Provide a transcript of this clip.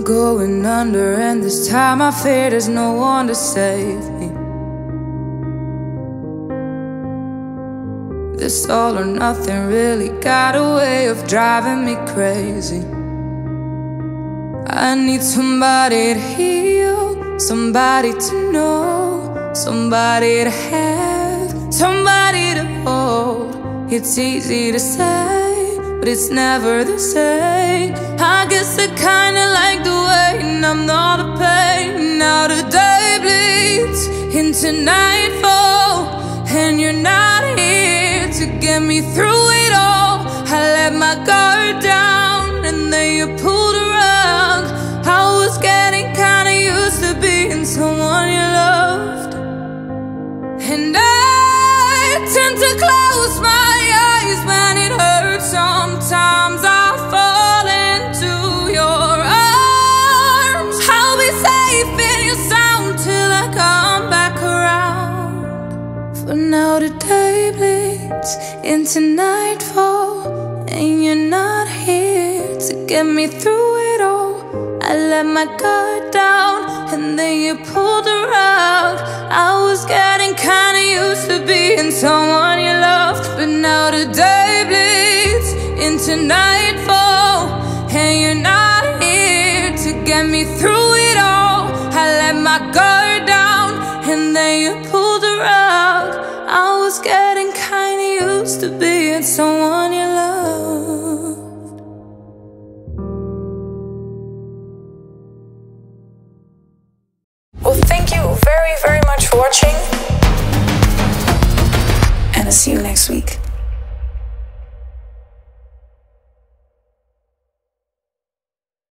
going under, and this time I fear there's no one to save me. This all or nothing really got a way of driving me crazy. I need somebody to heal, somebody to know, somebody to have, somebody to hold. It's easy to say, but it's never the same. I guess I kinda like the way numb all the pain. Now the day bleeds into nightfall, and you're not here to get me through it all. I let my guard down, and then you pulled a rug. I was getting kinda used to being someone you loved, and I tend to close my eyes when it hurts. Sometimes I fall into your arms. I'll be safe in your sound till I come back around. For now the day bleeds into nightfall, and you're not here to get me through it all. I let my guard down, and then you pulled the rug. I was getting kinda used to being someone you loved, but now the day bleeds into nightfall, and you're not here to get me through it all. I let my guard down, and then you pulled the rug. I was getting kinda used to being someone you loved. Well, thank you very, very much for watching, and I'll see you next week.